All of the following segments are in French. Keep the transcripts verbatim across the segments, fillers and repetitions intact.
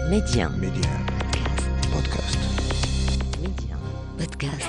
Média. Média. Podcast. Média. Podcast.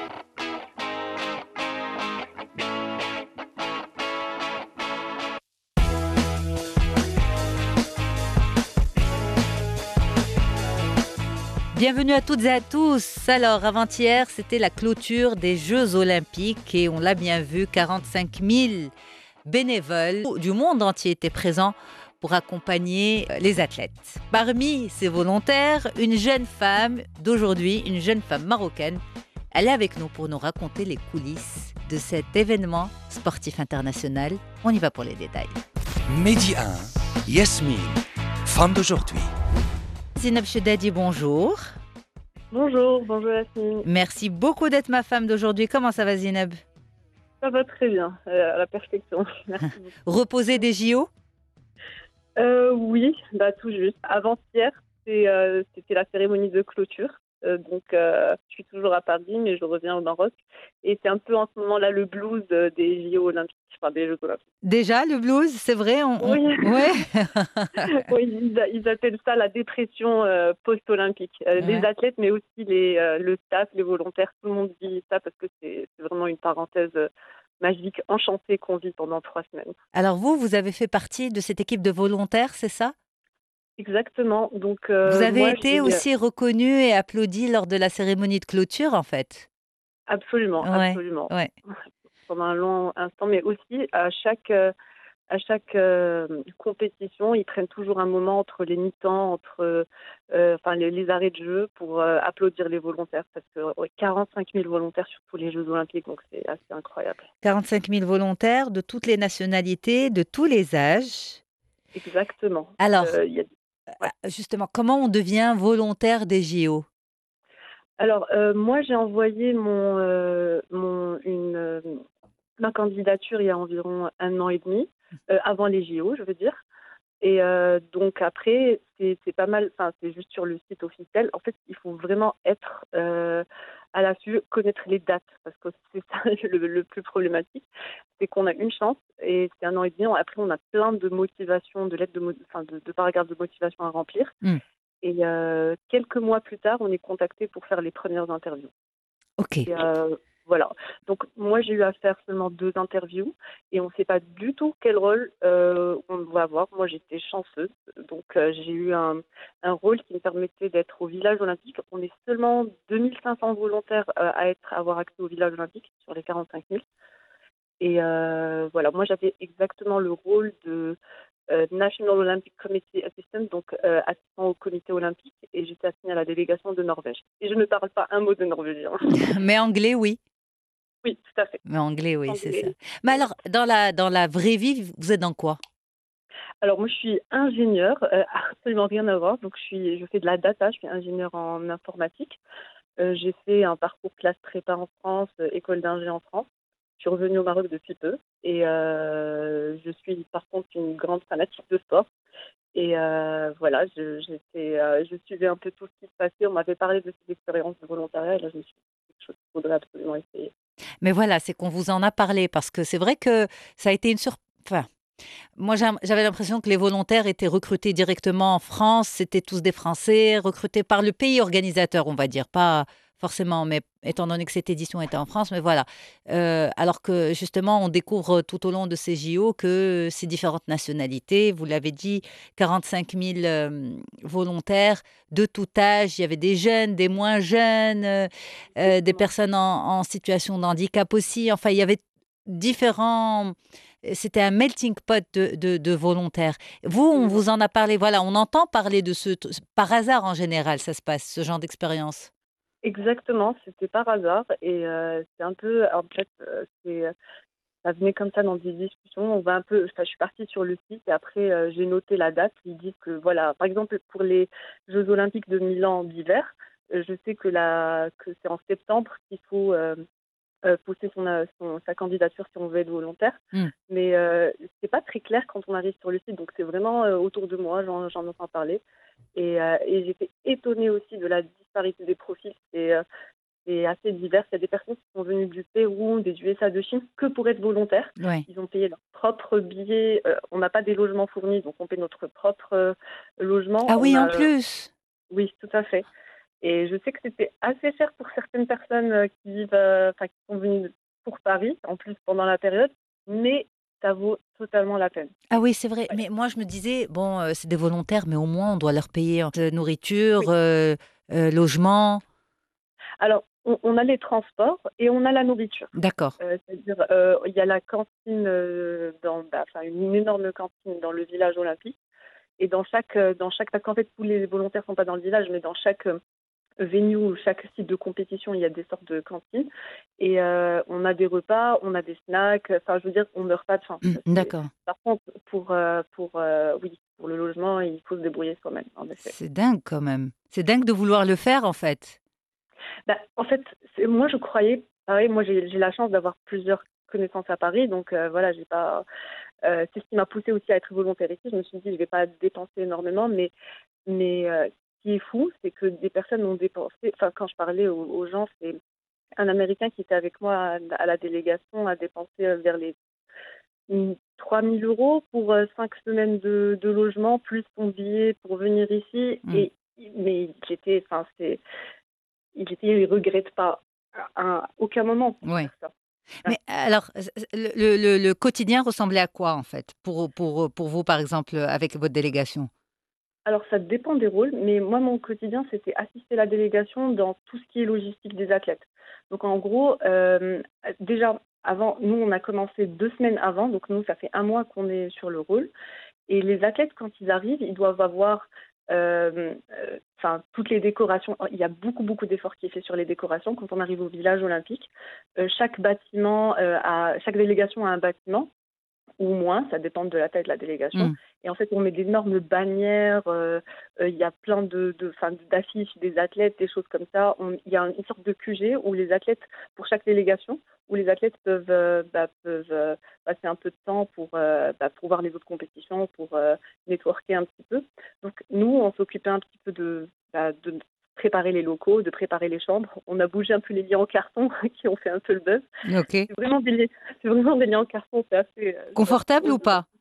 Bienvenue à toutes et à tous. Alors, avant-hier, c'était la clôture des Jeux Olympiques et on l'a bien vu, quarante-cinq mille bénévoles du monde entier étaient présents pour accompagner les athlètes. Parmi ces volontaires, une jeune femme d'aujourd'hui, une jeune femme marocaine, elle est avec nous pour nous raconter les coulisses de cet événement sportif international. On y va pour les détails. Midi un, Yasmine, femme d'aujourd'hui. Zineb Chedadi, bonjour. Bonjour, bonjour Yasmine. Merci beaucoup d'être ma femme d'aujourd'hui. Comment ça va, Zineb? Ça va très bien, euh, à la perfection. Merci beaucoup. Reposer des J O? Euh, oui, bah, tout juste. Avant-hier, c'est, euh, c'était la cérémonie de clôture. Euh, donc, euh, je suis toujours à Paris, mais je reviens au Maroc. Et c'est un peu en ce moment-là le blues euh, des J O olympiques, enfin des Jeux olympiques. Déjà, le blues, c'est vrai on, on... Oui. Ouais. Oui, ils, ils appellent ça la dépression euh, post-olympique. Euh, Ouais. Les athlètes, mais aussi les, euh, le staff, les volontaires, tout le monde dit ça parce que c'est, c'est vraiment une parenthèse euh, magique, enchantée qu'on vit pendant trois semaines. Alors vous, vous avez fait partie de cette équipe de volontaires, c'est ça? Exactement. Donc, euh, Vous avez moi, été j'ai... aussi reconnu et applaudi lors de la cérémonie de clôture, en fait. Absolument, Ouais, absolument. ouais. Pendant un long instant, mais aussi à chaque, euh, à chaque euh, compétition, ils prennent toujours un moment entre les mi-temps, entre euh, enfin, les, les arrêts de jeu pour euh, applaudir les volontaires. Parce que ouais, quarante-cinq mille volontaires sur tous les Jeux Olympiques, donc c'est assez incroyable. quarante-cinq mille volontaires de toutes les nationalités, de tous les âges. Exactement. Alors, Euh, il y a- ouais. justement, comment on devient volontaire des J O? Alors, euh, moi, j'ai envoyé mon, euh, mon, une, euh, ma candidature il y a environ un an et demi, euh, avant les J O, je veux dire. Et euh, donc après, c'est, c'est pas mal, enfin, c'est juste sur le site officiel. En fait, il faut vraiment être euh, à l'affût, connaître les dates, parce que c'est ça le, le plus problématique. C'est qu'on a une chance, et c'est un an et demi. Après, on a plein de motivations, de lettres de, mo- enfin, de, de paragraphes de motivation à remplir. Hmm. Et euh, quelques mois plus tard, on est contacté pour faire les premières interviews. Ok. Et, euh, voilà. Donc, moi, j'ai eu à faire seulement deux interviews et on ne sait pas du tout quel rôle euh, on va avoir. Moi, j'étais chanceuse. Donc, euh, j'ai eu un, un rôle qui me permettait d'être au village olympique. On est seulement deux mille cinq cents volontaires euh, à être, à avoir accès au village olympique sur les quarante-cinq mille. Et euh, voilà, moi, j'avais exactement le rôle de euh, National Olympic Committee Assistant, donc euh, assistant au comité olympique, et j'étais assignée à la délégation de Norvège. Et je ne parle pas un mot de norvégien. Mais anglais, oui. Oui, tout à fait. Mais anglais, oui, c'est ça. Anglais. Mais alors, dans la, dans la vraie vie, vous êtes dans quoi? Alors moi je suis ingénieure, euh, absolument rien à voir. Donc je suis, je fais de la data, je suis ingénieure en informatique. Euh, j'ai fait un parcours classe prépa en France, euh, école d'ingé en France. Je suis revenue au Maroc depuis peu et euh, je suis par contre une grande fanatique de sport. Et euh, voilà, je, j'étais, euh, je suivais un peu tout ce qui se passait. On m'avait parlé de ces expériences de volontariat et là je me suis dit quelque chose qu'il faudrait absolument essayer. Mais voilà, c'est qu'on vous en a parlé parce que c'est vrai que ça a été une surprise. Enfin, moi, j'ai- j'avais l'impression que les volontaires étaient recrutés directement en France. C'était tous des Français, recrutés par le pays organisateur, on va dire. Pas forcément, mais étant donné que cette édition était en France, mais voilà. Euh, alors que justement, on découvre tout au long de ces J O que ces différentes nationalités, vous l'avez dit, quarante-cinq mille euh, volontaires de tout âge. Il y avait des jeunes, des moins jeunes, euh, euh, des Exactement. personnes en, en situation de handicap aussi. Enfin, il y avait différents. C'était un melting pot de, de, de volontaires. Vous, on Absolument. vous en a parlé. Voilà, on entend parler de ce. Par hasard, en général, ça se passe, ce genre d'expérience. Exactement, c'était par hasard et euh, c'est un peu, en fait, euh, c'est, ça venait comme ça dans des discussions. On va un peu, enfin, je suis partie sur le site et après euh, j'ai noté la date. Ils disent que voilà, par exemple pour les Jeux Olympiques de Milan d'hiver, euh, je sais que la, que c'est en septembre qu'il faut euh, euh, pousser son, euh, son- sa candidature si on veut être volontaire. Mm. Mais euh, c'est pas très clair quand on arrive sur le site, donc c'est vraiment euh, autour de moi, j'en, j'en entends parler. Et, euh, et j'étais étonnée aussi de la disparité des profils. C'est, euh, c'est assez divers. Il y a des personnes qui sont venues du Pérou, des U S A, de Chine, que pour être volontaires. Ouais. Ils ont payé leur propre billet. Euh, on n'a pas des logements fournis, donc on paie notre propre logement, Ah on oui, en a, euh, plus. oui, tout à fait. Et je sais que c'était assez cher pour certaines personnes euh, qui vivent, euh, enfin, qui sont venues pour Paris, en plus pendant la période, mais ça vaut totalement la peine. Ah C'est oui, c'est vrai. incroyable. Mais moi, je me disais, bon, euh, c'est des volontaires, mais au moins, on doit leur payer euh, nourriture, Oui. euh, euh, logement. Alors, on, on a les transports et on a la nourriture. D'accord. Euh, c'est-à-dire, euh, il y a la cantine, euh, dans, bah, enfin, une énorme cantine dans le village olympique. Et dans chaque, euh, dans chaque, parce qu'en fait, tous les volontaires sont pas dans le village, mais dans chaque euh, venue ou chaque site de compétition, il y a des sortes de cantines. Et euh, on a des repas, on a des snacks. Enfin, je veux dire, on meurt pas de faim. Mm, Ça, c'est- d'accord. Par contre, pour, euh, pour, euh, oui, pour le logement, il faut se débrouiller soi-même, en effet. C'est dingue quand même. C'est dingue de vouloir le faire, en fait. Bah, en fait, c'est- moi, je croyais, pareil, moi, j'ai j'ai la chance d'avoir plusieurs connaissances à Paris, donc euh, voilà, j'ai pas. Euh, c'est ce qui m'a poussée aussi à être volontaire ici. Je me suis dit, je vais pas dépenser énormément, mais mais euh, ce qui est fou, c'est que des personnes ont dépensé. Enfin, quand je parlais aux, aux gens, c'est un Américain qui était avec moi à, à la délégation a dépensé euh, vers les mm, trois mille euros pour euh, cinq semaines de, de logement, plus son billet pour venir ici. Mm. Et mais j'étais, enfin, c'est, il était, il regrette pas à, à aucun moment pour Ouais. faire ça. Ouais. Mais alors, c- c- le, le- le- le quotidien ressemblait à quoi, en fait, pour, pour, pour vous, par exemple, avec votre délégation? Alors, ça dépend des rôles, mais moi, mon quotidien, c'était assister la délégation dans tout ce qui est logistique des athlètes. Donc, en gros, euh, déjà, avant, nous, on a commencé deux semaines avant, donc nous, ça fait un mois qu'on est sur le rôle. Et les athlètes, quand ils arrivent, ils doivent avoir euh, euh, enfin, toutes les décorations. Il y a beaucoup, beaucoup d'efforts qui est fait sur les décorations quand on arrive au village olympique. Euh, chaque bâtiment, euh, a, chaque délégation a un bâtiment ou moins, ça dépend de la taille de la délégation. Mm. Et en fait, on met d'énormes bannières, euh, euh, il y a plein de, de, enfin, d'affiches des athlètes, des choses comme ça. On- Il y a une sorte de Q G où les athlètes, pour chaque délégation, où les athlètes peuvent, euh, bah, peuvent euh, passer un peu de temps pour, euh, bah, pour voir les autres compétitions, pour euh, networker un petit peu. Donc nous, on s'occupait un petit peu de, bah, de préparer les locaux, de préparer les chambres. On a bougé un peu les lits en carton qui ont fait un peu le buzz. Ok. C'est vraiment des liens, c'est vraiment des liens en carton, c'est assez, euh, c'est assez Confortable ou drôle. pas?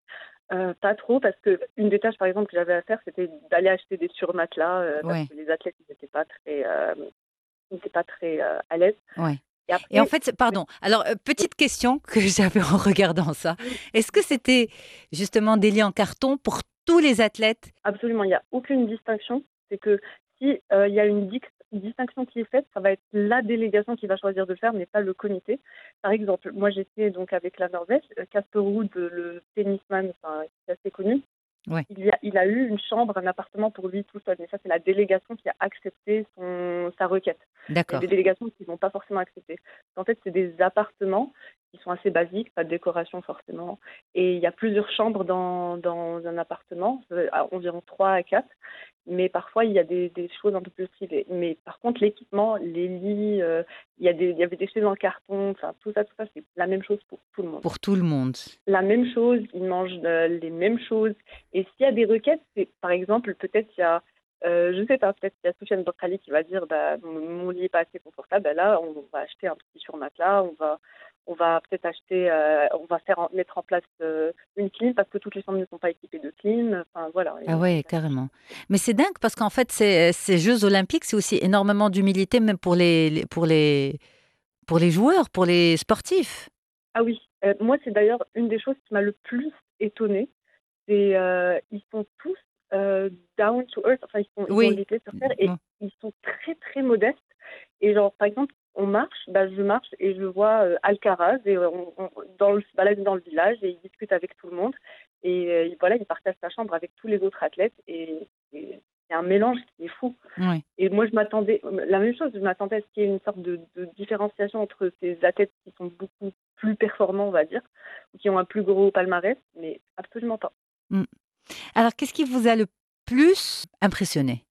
Euh, pas trop, parce que une des tâches, par exemple, que j'avais à faire, c'était d'aller acheter des surmatelas, euh, parce Ouais, que les athlètes, ils n'étaient pas très, euh, ils étaient pas très euh, à l'aise. ouais. Et Et en après, fait, c'est- oui, pardon. Alors, euh, petite question que j'avais en regardant ça. Est-ce que c'était justement des lits en carton pour tous les athlètes? absolument, il n'y a aucune distinction. C'est que si euh, il y a une dix- distinction qui est faite, ça va être la délégation qui va choisir de le faire, mais pas le comité. Par exemple, moi, j'étais donc avec la Norvège, euh, Casper Ruud, le tennisman, enfin, qui est assez connu. Ouais, Il, y a, il a eu une chambre, un appartement pour lui tout seul. Mais ça, c'est la délégation qui a accepté son, sa requête. Il y a des d'accord. délégations qui ne vont pas forcément accepter. En fait, c'est des appartements qui sont assez basiques, pas de décoration forcément. Et il y a plusieurs chambres dans, dans un appartement, euh, à environ trois à quatre. Mais parfois, il y a des, des choses un peu plus privées. Mais par contre, l'équipement, les lits, euh, il, y a des, il y avait des chaises en carton, enfin, tout ça, tout ça, c'est la même chose pour tout le monde. Pour tout le monde. La même chose, ils mangent euh, les mêmes choses. Et s'il y a des requêtes, c'est par exemple, peut-être il y a, euh, je ne sais pas, peut-être il y a Soufiane Bakrali qui va dire, bah, mon, mon lit n'est pas assez confortable, bah, là, on va acheter un petit surmatelas, on va, on va peut-être acheter, euh, on va faire en- mettre en place euh, une clim parce que toutes les chambres ne sont pas équipées de clim. Enfin, voilà. Ah Et- ouais, carrément. Mais c'est dingue parce qu'en fait, ces, ces Jeux olympiques, c'est aussi énormément d'humilité, même pour les, les- pour les, pour les joueurs, pour les sportifs. Ah oui, euh, moi, c'est d'ailleurs une des choses qui m'a le plus étonnée. C'est, euh, ils sont tous euh, down to earth, enfin, ils, sont, ils ont Oui. les pieds sur terre et Bon. ils sont très, très modestes. Et genre, par exemple, on marche, bah, je marche et je vois euh, Alcaraz et on, on, dans le, se balade dans le village et il discute avec tout le monde. Et euh, voilà, il partage sa chambre avec tous les autres athlètes et, et c'est un mélange qui est fou. Oui. Et moi, je m'attendais, la même chose, je m'attendais à ce qu'il y ait une sorte de, de différenciation entre ces athlètes qui sont beaucoup plus performants, on va dire, ou qui ont un plus gros palmarès, mais absolument pas. Mm. Alors, qu'est-ce qui vous a le plus impressionné?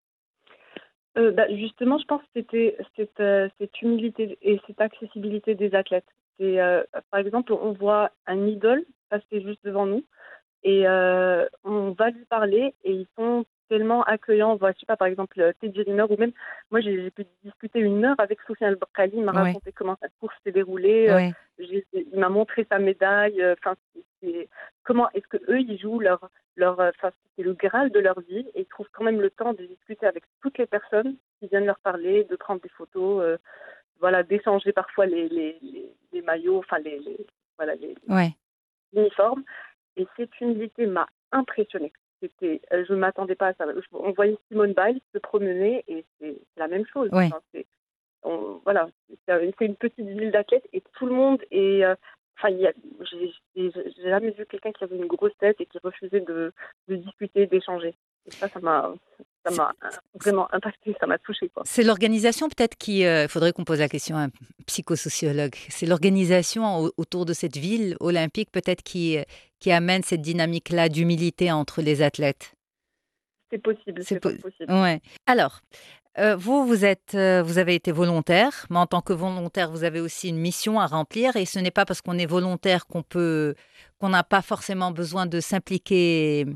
Euh, bah, justement, je pense que c'était cette, euh, cette humilité et cette accessibilité des athlètes. C'est, euh, par exemple, on voit un idole passer juste devant nous et euh, on va lui parler et ils sont tellement accueillants. Voilà, je sais pas, par exemple, euh, Teddy Riner, ou même, moi, j'ai j'ai pu discuter une heure avec Soufiane El Bakkali. Il m'a Oui, raconté comment sa course s'est déroulée. euh, oui, j'ai- il m'a montré sa médaille. euh, Enfin, c'est, c'est- comment est-ce que eux, ils jouent leur, leur, euh, enfin, c'est le graal de leur vie, et ils trouvent quand même le temps de discuter avec toutes les personnes qui viennent leur parler, de prendre des photos, euh, voilà, d'échanger parfois les, les, les, les maillots, enfin, les, les, voilà, les, oui, uniforme. Et cette humilité m'a impressionnée. C'était, euh, je ne m'attendais pas à ça. Je- on voyait Simone Biles se promener et c'est c'est la même chose. oui. Enfin, c'est, on- voilà, c'est c'est une petite ville d'athlètes et tout le monde est. euh, Enfin, il y a- j'ai j'ai- j'ai jamais vu quelqu'un qui avait une grosse tête et qui refusait de, de discuter, d'échanger. Et ça, ça m'a, ça C'est m'a euh, vraiment impacté, ça m'a touchée, quoi. c'est l'organisation peut-être qui... Il faudrait qu'on pose la question à un psychosociologue. C'est l'organisation au- autour de cette ville olympique peut-être qui, euh, qui amène cette dynamique-là d'humilité entre les athlètes. C'est possible, C'est c'est po- fort possible. ouais. Alors, euh, vous, vous êtes, euh, vous avez été volontaire, mais en tant que volontaire, vous avez aussi une mission à remplir. Et ce n'est pas parce qu'on est volontaire qu'on peut, qu'on n'a pas forcément besoin de s'impliquer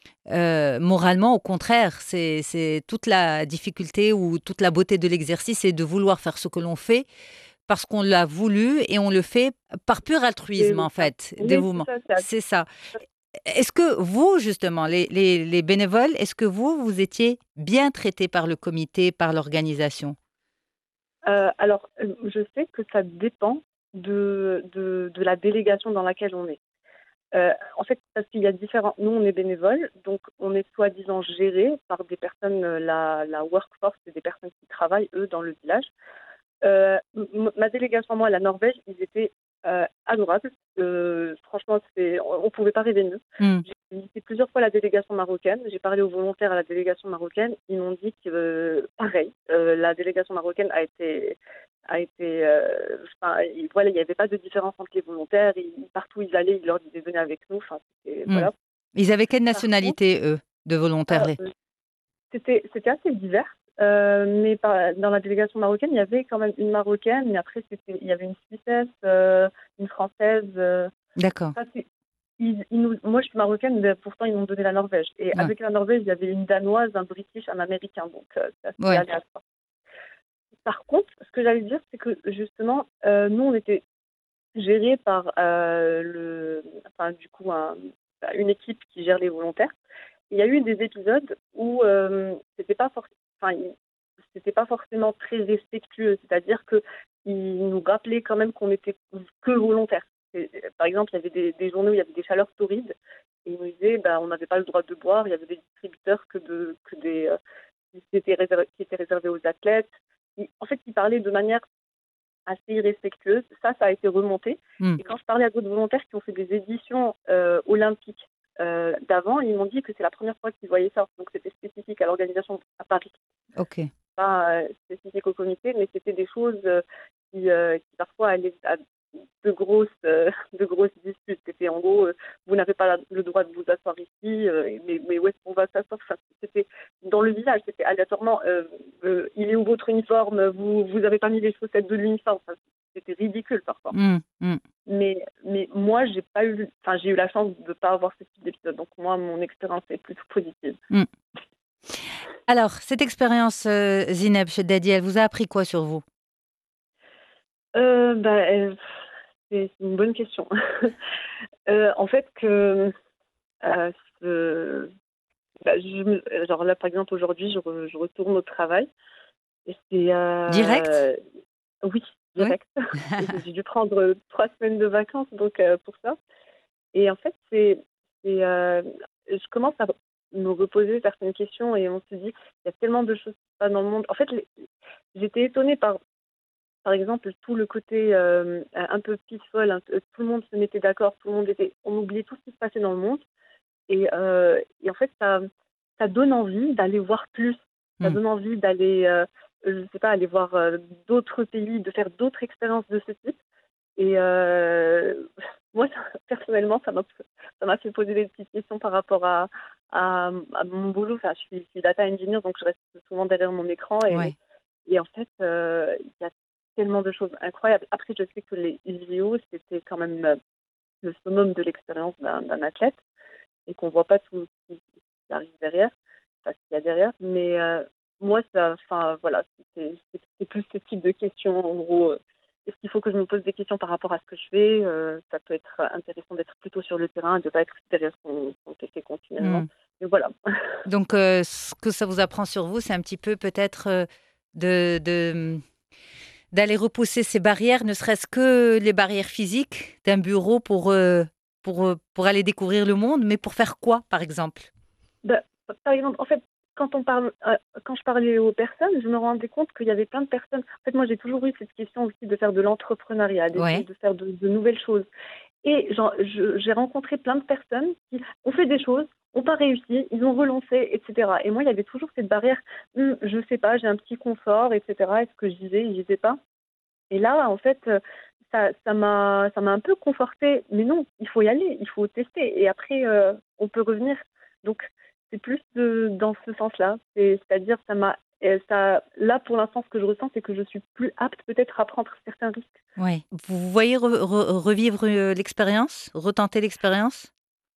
euh, moralement. Au contraire, c'est, c'est toute la difficulté ou toute la beauté de l'exercice, c'est de vouloir faire ce que l'on fait parce qu'on l'a voulu et on le fait par pur Et altruisme, oui, en ça. fait, Oui, c'est dévouement. ça, c'est C'est ça. Est-ce que vous, justement, les, les- les bénévoles, est-ce que vous, vous étiez bien traités par le comité, par l'organisation? Euh, alors, euh, je sais que ça dépend de, de, de la délégation dans laquelle on est. Euh, en fait, parce qu'il y a différents. Nous, on est bénévoles, donc on est soi-disant gérés par des personnes, euh, la, la workforce, c'est des personnes qui travaillent, eux, dans le village. Euh, m- ma délégation, moi, la Norvège, ils étaient euh, adorables. Euh, franchement, c'est, on ne pouvait pas rêver mieux. Hmm. J'ai visité plusieurs fois la délégation marocaine. J'ai parlé aux volontaires à la délégation marocaine. Ils m'ont dit que, euh, pareil, euh, la délégation marocaine a été, a été, euh, enfin, il- voilà, il n'y avait pas de différence entre les volontaires. Ils- partout où ils allaient, ils leur disaient venez avec nous. Enfin, c'était, Hmm. voilà. Ils avaient quelle Par contre, nationalité, eux, de volontaires? euh, les- c'était, c'était assez divers. Euh, mais par- dans la délégation marocaine, il y avait quand même une Marocaine, mais après, c'était, il y avait une Suissesse, euh, une Française. euh, D'accord. ça, c'est- ils- ils nous- moi, je suis marocaine, mais pourtant, ils m'ont donné la Norvège. Et Ouais. avec la Norvège, il y avait une Danoise, un British, un Américain. Donc, euh, c'est assez Ouais. aléatoire. Par contre, ce que j'allais dire, c'est que justement, euh, nous, on était gérés par euh, le, enfin, du coup, un- une équipe qui gère les volontaires. Il y a eu des épisodes où euh, c'était pas forcément, enfin, il- c'était pas forcément très respectueux, c'est-à-dire que ils nous rappelaient quand même qu'on était que volontaires. Et, par exemple, il y avait des, des journées où il y avait des chaleurs torrides et ils nous disaient, bah, on n'avait pas le droit de boire. Il y avait des distributeurs que de que des euh, qui étaient réservés, qui étaient réservés aux athlètes. Ils- en fait, ils parlaient de manière assez irrespectueuse. Ça, ça a été remonté. Hmm. Et quand je parlais à d'autres volontaires qui ont fait des éditions euh, olympiques euh, d'avant, ils m'ont dit que c'est la première fois qu'ils voyaient ça. Donc c'était spécifique à l'organisation à Paris, Ok. pas euh, spécifique au comité, mais c'était des choses euh, qui, euh, qui parfois allaient à de grosses, euh, de grosses disputes. C'était en gros, euh, vous n'avez pas la- le droit de vous asseoir ici, euh, mais, mais où est-ce qu'on va s'asseoir? Enfin, c'était dans le village, c'était aléatoirement, euh, euh, il est où votre uniforme? Vous vous avez pas mis les chaussettes de l'uniforme? Enfin, c'était ridicule parfois. Hmm. Hmm. Mais, mais moi, j'ai pas eu, enfin, j'ai eu la chance de ne pas avoir ce type d'épisode. Donc moi, mon expérience est plutôt positive. Hmm. Alors, cette expérience, euh, Zineb, chez Daddy, elle vous a appris quoi sur vous? Euh, bah, euh, c'est c'est une bonne question. Euh, en fait, que euh, ce- bah, je me- genre là, par exemple, aujourd'hui, je, re- je retourne au travail et c'est Direct? euh, oui, Oui. direct. J'ai dû prendre trois semaines de vacances donc euh, pour ça. Et en fait, c'est, c'est, euh, je commence à me reposer certaines questions et on se dit, il y a tellement de choses qui se passent dans le monde. En fait, les- j'étais étonnée par, par exemple, tout le côté euh, un peu peaceful, un peu- tout le monde se mettait d'accord, tout le monde était, on oubliait tout ce qui se passait dans le monde. Et, euh, et en fait, ça, ça donne envie d'aller voir plus. Ça Hmm. donne envie d'aller, euh, je sais pas, aller voir euh, d'autres pays, de faire d'autres expériences de ce type. Et euh, moi, ça- personnellement, ça m'a, ça m'a fait poser des petites questions par rapport à, à, à mon boulot. Enfin, je suis, je suis data engineer, donc je reste souvent derrière mon écran. Et, Ouais. et en fait, euh, il y a tellement de choses incroyables. Après, je sais que les J O, c'était quand même euh, le summum de l'expérience d'un, d'un athlète et qu'on voit pas tout ce qui arrive derrière. pas ce qu'il y a derrière. Mais euh, moi, ça, enfin, voilà, c'est c'est- c'est plus ce type de questions. En gros, euh, est-ce qu'il faut que je me pose des questions par rapport à ce que je fais? Euh, Ça peut être intéressant d'être plutôt sur le terrain, de ne pas être derrière son, son P C continuellement. Hmm. Mais voilà. Donc, euh, ce que ça vous apprend sur vous, c'est un petit peu peut-être euh, de, de- d'aller repousser ces barrières, ne serait-ce que les barrières physiques d'un bureau pour, euh, pour, euh, pour aller découvrir le monde, mais pour faire quoi, par exemple? Bah, par exemple, en fait, quand on parle, euh, quand je parlais aux personnes, je me rendais compte qu'il y avait plein de personnes. En fait, moi, j'ai toujours eu cette question aussi de faire de l'entrepreneuriat, d'essayer Ouais. de faire de, de nouvelles choses. Et j'en- je- j'ai rencontré plein de personnes qui ont fait des choses, n'ont pas réussi, ils ont relancé, et cetera. Et moi, il y avait toujours cette barrière, Hum, je sais pas, j'ai un petit confort, et cetera. Est-ce que je disais, je disais pas. Et là, en fait, euh, ça, ça m'a, ça m'a un peu confortée. Mais non, il faut y aller, il faut tester. Et après, euh, on peut revenir. Donc, c'est plus de, dans ce sens-là. C'est, c'est-à-dire, ça m'a, euh, ça, là, pour l'instant, ce que je ressens, c'est que je suis plus apte peut-être à prendre certains risques. Ouais. Vous voyez re- re- revivre euh, l'expérience, retenter l'expérience?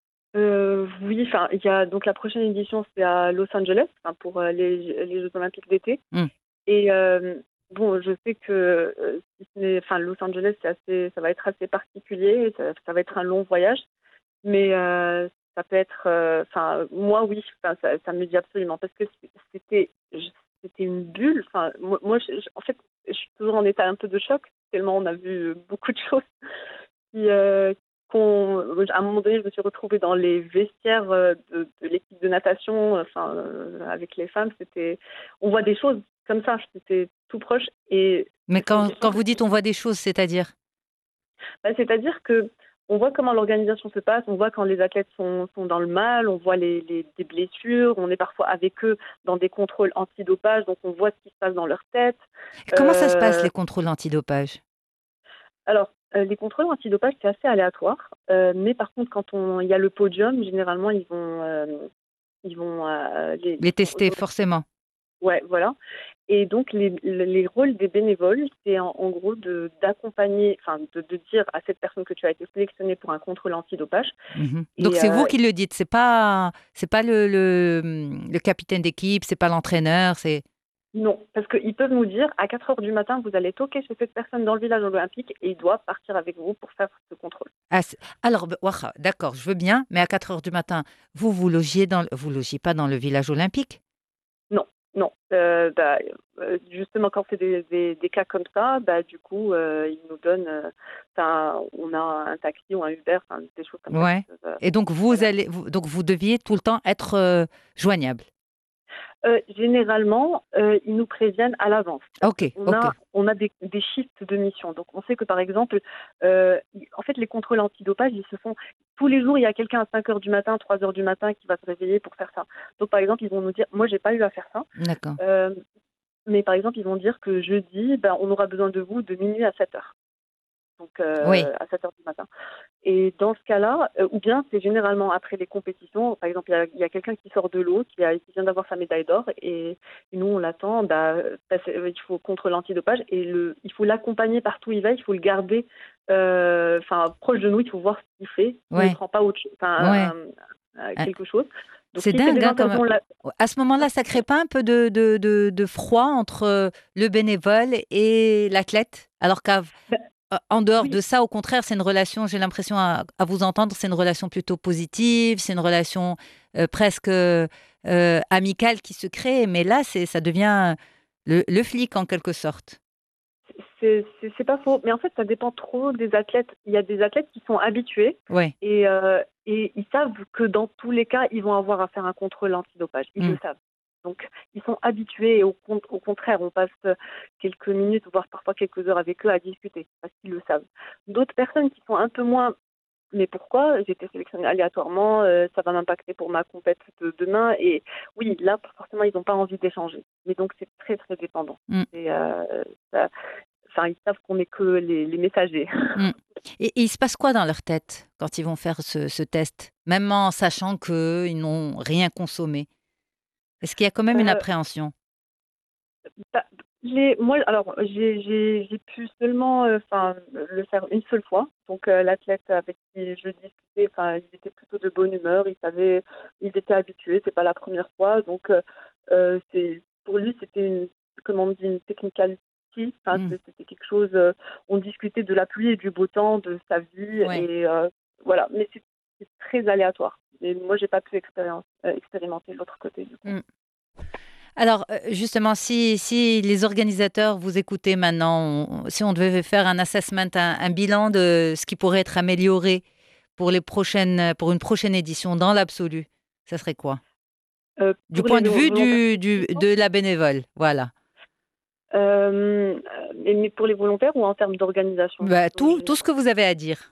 Euh, oui, enfin, il y a donc la prochaine édition, c'est à Los Angeles, enfin, pour euh, les, les Jeux Olympiques d'été. Hmm. Et euh, bon, je sais que euh, si ce n'est- enfin, Los Angeles, c'est assez, ça va être assez particulier, ça, ça va être un long voyage, mais euh, ça peut être, euh, enfin, moi oui, enfin, ça, ça me dit absolument, parce que c'était, c'était une bulle. Enfin, moi, moi, je- je- en fait, je suis toujours en état un peu de choc, tellement on a vu beaucoup de choses. Qui, euh, qu'on- à un moment donné, je me suis retrouvée dans les vestiaires euh, de, de l'équipe de natation, enfin, euh, avec les femmes. C'était, on voit des choses comme ça, c'était tout proche. Et Mais c'est une quand, question quand que vous dites on voit des choses, c'est-à-dire? bah, c'est-à-dire que on voit comment l'organisation se passe, on voit quand les athlètes sont, sont dans le mal, on voit les, les, des blessures, on est parfois avec eux dans des contrôles antidopage, donc on voit ce qui se passe dans leur tête. Et comment ça se passe, Euh, les contrôles antidopage? Alors, euh, les contrôles antidopage, c'est assez aléatoire. Euh, mais par contre, quand on, il y a le podium, généralement, ils vont, euh, ils vont, euh, les, Les ils sont tester, automatiques. forcément. Ouais, voilà. Et donc, les, les rôles des bénévoles, c'est en, en gros de, d'accompagner, enfin, de, de dire à cette personne que tu as été sélectionnée pour un contrôle antidopage. Mhm. Donc Et c'est vous euh, qui le dites, c'est pas c'est pas le, le, le capitaine d'équipe, c'est pas l'entraîneur, c'est non, parce qu'ils peuvent nous dire à quatre heures du matin, vous allez toquer chez cette personne dans le village olympique et il doit partir avec vous pour faire ce contrôle. ah, c'est- alors bah, ouah, d'accord, je veux bien, mais à quatre heures du matin, vous vous logiez dans le- vous logiez pas dans le village olympique? Non, non. Euh, bah, euh, justement, quand c'est des, des, des cas comme ça, bah, du coup, euh, ils nous donnent, euh, enfin, on a un taxi ou un Uber, enfin, des choses comme ça qui Ouais. peuvent, euh, Et donc vous voilà. allez vous- donc vous deviez tout le temps être euh, joignable. Euh, généralement, euh, ils nous préviennent à l'avance parce Ok, qu'on ok. a, on a des, des shifts de mission. Donc, on sait que par exemple, euh, en fait, les contrôles antidopage, ils se font tous les jours. Il y a quelqu'un à cinq heures du matin, trois heures du matin qui va se réveiller pour faire ça. Donc, par exemple, ils vont nous dire, moi, j'ai pas eu à faire ça. D'accord. Euh, mais par exemple, ils vont dire que jeudi, ben, on aura besoin de vous de minuit à sept heures. Donc Oui. euh, à sept heures du matin. Et dans ce cas-là, euh, ou bien c'est généralement après les compétitions, par exemple, il y a, il y a quelqu'un qui sort de l'eau, qui, a- qui vient d'avoir sa médaille d'or, et, et nous on l'attend, bah, passer- euh, il faut contre l'antidopage, et le, il faut l'accompagner partout où il va, il faut le garder euh, enfin, proche de nous, il faut voir ce qu'il fait, s'il ne Ouais. prend pas autre, chose- enfin, Ouais. un- un- Hein, quelque chose. Donc c'est s'il fait dingue, des hein, quand même. interventions là, À ce moment-là, ça crée pas un peu de, de, de, de froid entre euh, le bénévole et l'athlète? Alors qu'à ben, Euh, En dehors oui, de ça, au contraire, c'est une relation, j'ai l'impression à, à vous entendre, c'est une relation plutôt positive, c'est une relation euh, presque euh, euh, amicale qui se crée, mais là, c'est, ça devient le, le flic en quelque sorte. c'est c'est- c'est pas faux, mais en fait, ça dépend trop des athlètes. Il y a des athlètes qui sont habitués Oui. et, euh, et ils savent que dans tous les cas, ils vont avoir à faire un contrôle antidopage. Ils le Mm. savent. Donc, ils sont habitués et au, con- au contraire, on passe quelques minutes, voire parfois quelques heures avec eux à discuter parce qu'ils le savent. D'autres personnes qui sont un peu moins, mais pourquoi? J'ai été sélectionnée aléatoirement, euh, ça va m'impacter pour ma compète de demain. Et oui, là, forcément, ils n'ont pas envie d'échanger. Mais donc, c'est très, très dépendant. Mm. Et, euh, ça- Enfin, ils savent qu'on n'est que les, les messagers. Mm. Et, et il se passe quoi dans leur tête quand ils vont faire ce, ce test, même en sachant qu'ils n'ont rien consommé? Est-ce qu'il y a quand même une Euh, appréhension? Pas- Les, moi, alors, j'ai, j'ai, j'ai pu seulement, euh, enfin, le faire une seule fois. Donc, euh, l'athlète avec qui je discutais, enfin, ils étaient plutôt de bonne humeur. Ils savaient, ils étaient habitués. C'est pas la première fois. Donc, euh, euh, c'est, pour lui, c'était une, comment on dit, une technicalité. Enfin, Mm. c'est- c'était quelque chose. euh, on discutait de la pluie et du beau temps, de sa vie, Ouais. et euh, voilà. Mais c'est, c'est très aléatoire. Et moi, j'ai pas pu expérience, euh, expérimenter l'autre côté du coup. Mm. Alors, euh, justement, si, si les organisateurs vous écoutez maintenant, on- si on devait faire un assessment, un, un bilan de ce qui pourrait être amélioré pour les prochaines, pour une prochaine édition dans l'absolu, ça serait quoi? Euh, Du pour les point de vo- vue volontaires. du, du, de la bénévole, voilà. Euh, mais mais pour les volontaires ou en termes d'organisation? Bah, Plutôt tout, tout ce général. que vous avez à dire.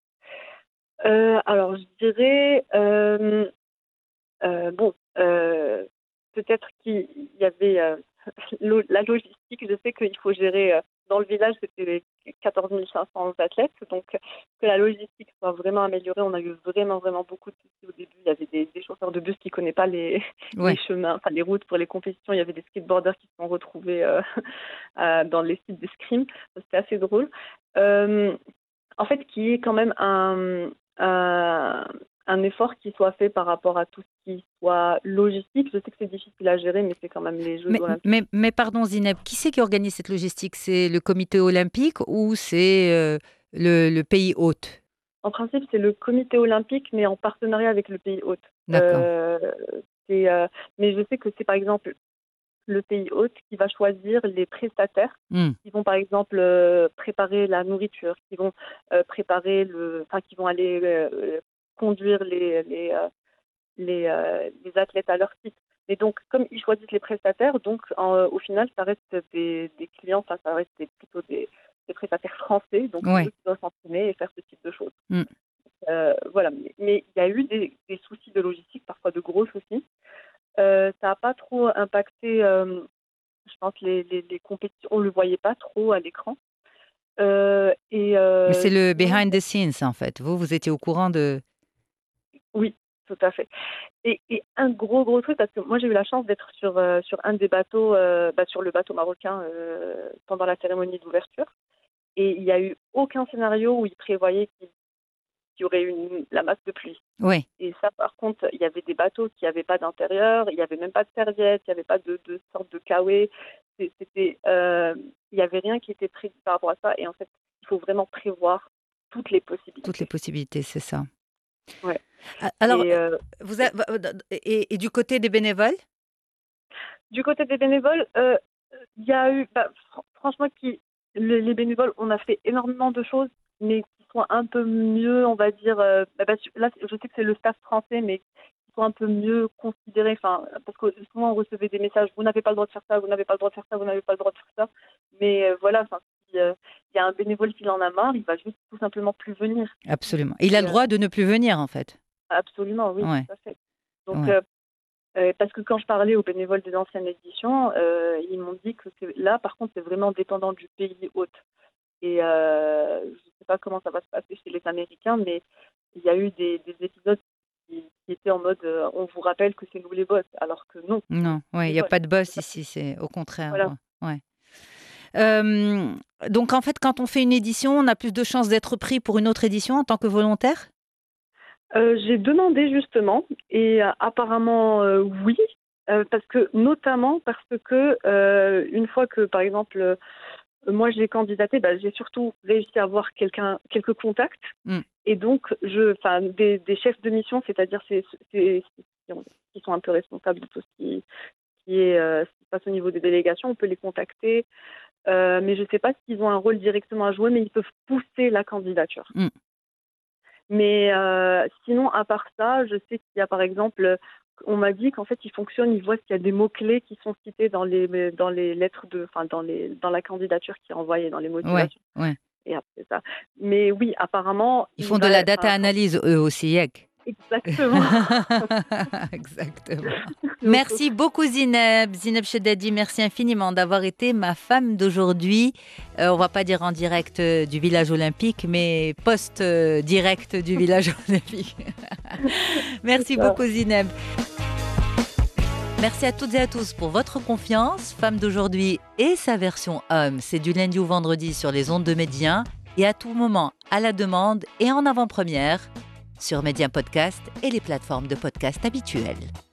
Euh, alors, je dirais, euh, euh, bon, euh, peut-être qu'il y avait euh, lo- la logistique. Je sais qu'il faut gérer, euh, dans le village, c'était quatorze mille cinq cents athlètes, donc que la logistique soit vraiment améliorée. On a eu vraiment, vraiment beaucoup de soucis au début. Il y avait des, des chauffeurs de bus qui ne connaissaient pas les, les Ouais. chemins, enfin les routes pour les compétitions. Il y avait des skateboarders qui se sont retrouvés euh, euh, dans les sites d'escrime. C'était assez drôle. Euh, en fait, qu'il y ait quand même un, un, un effort qui soit fait par rapport à tout ce qui soit logistique. Je sais que c'est difficile à gérer, mais c'est quand même les Jeux Mais, Olympiques. mais, mais pardon, Zineb, qui c'est qui organise cette logistique? C'est le comité olympique ou c'est euh, le, le pays hôte? En principe, c'est le comité olympique, mais en partenariat avec le pays hôte. D'accord. Euh, c'est, euh, mais je sais que c'est par exemple le pays hôte qui va choisir les prestataires Hmm. qui vont par exemple euh, préparer la nourriture, qui vont euh, préparer le, enfin qui vont aller euh, conduire les les euh, les, euh, les athlètes à leur site. Et donc, comme ils choisissent les prestataires, donc en- au final, ça reste des, des clients, enfin ça reste des- plutôt des, des prestataires français, donc c'est Ouais. eux qui doivent s'entraîner et faire ce type de choses. Hmm. Euh, voilà, mais mais il y a eu des, des soucis de logistique, parfois de gros soucis. Euh, ça n'a pas trop impacté, euh, je pense, les, les, les compétitions. On ne le voyait pas trop à l'écran. Euh, et Mais euh, c'est le sinon, behind the scenes, en fait. Vous, vous étiez au courant de... oui, tout à fait. Et, et un gros, gros truc, parce que moi, j'ai eu la chance d'être sur, euh, sur un des bateaux, euh, bah, sur le bateau marocain euh, pendant la cérémonie d'ouverture. Et il n'y a eu aucun scénario où ils prévoyaient qu'il qu'il y aurait une, la masse de pluie. Oui, Et ça, par contre, il y avait des bateaux qui n'avaient pas d'intérieur, il n'y avait même pas de serviettes, il n'y avait pas de, de sorte de kawé. C'est- C'était, euh, il n'y avait rien qui était prévu par rapport à ça. Et en fait, il faut vraiment prévoir toutes les toutes les possibilités. possibilités, c'est ça. Ouais. Ah, Alors, Et euh, euh, vous a- et, et du côté des bénévoles? du côté des bénévoles, euh, il y a eu, bah, fr- franchement, qui, le- les bénévoles, on a fait énormément de choses, mais qui sont un peu mieux, on va dire. euh, bah, parce que là, je sais que c'est le staff français, mais qui sont un peu mieux considérés. Enfin, parce que souvent, on recevait des messages, vous n'avez pas le droit de faire ça, vous n'avez pas le droit de faire ça, vous n'avez pas le droit de faire ça. Mais euh, voilà, enfin, si, euh, il y a un bénévole qui en a marre, il va juste tout simplement plus venir. Absolument. Il a Et, le euh, droit de ne plus venir, en fait. absolument, oui, Ouais, tout à fait. Donc, ouais. euh, Euh, parce que quand je parlais aux bénévoles des anciennes éditions, euh, ils m'ont dit que c'est- là, par contre, c'est vraiment dépendant du pays hôte. Et euh, je ne sais pas comment ça va se passer chez les Américains, mais il y a eu des, des épisodes qui, qui étaient en mode euh, on vous rappelle que c'est nous les boss, alors que non, c'est Non, les ouais, il n'y a bénévoles. pas de boss ici, c'est au contraire. Voilà. Ouais. Ouais. Euh, donc, en fait, quand on fait une édition, on a plus de chances d'être pris pour une autre édition en tant que volontaire? Euh, j'ai demandé justement, et euh, apparemment euh, oui, euh, parce que notamment parce que euh, une fois que, par exemple, euh, moi j'ai candidaté, bah, j'ai surtout réussi à avoir quelqu'un, quelques contacts, Mm. et donc je, enfin, des, des chefs de mission, c'est-à-dire c'est, c'est, c'est- qui sont un peu responsables de tout ce qui, qui est euh, ce qui se passe au niveau des délégations, on peut les contacter, euh, mais je ne sais pas s'ils ont un rôle directement à jouer, mais ils peuvent pousser la candidature. Mm. Mais euh, sinon, à part ça, je sais qu'il y a par exemple, on m'a dit qu'en fait, il fonctionne, il voit qu'il y a des mots-clés qui sont cités dans les, dans les lettres de, enfin, dans les, dans la candidature qui est envoyée, dans les Ouais, motivations. ouais. Et après ça. Mais oui, apparemment, Ils il font de va, la data enfin, analyse, eux aussi, Yek. exactement. Exactement. Donc, Merci beaucoup Zineb, Zineb Cheddadi, merci infiniment d'avoir été ma femme d'aujourd'hui. Euh, on va pas dire en direct euh, du village olympique, mais post-direct du village olympique. Merci ça. beaucoup Zineb. Merci à toutes et à tous pour votre confiance. Femme d'aujourd'hui et sa version homme, c'est du lundi au vendredi sur les ondes de Média et à tout moment, à la demande et en avant-première sur Média Podcast et les plateformes de podcast habituelles.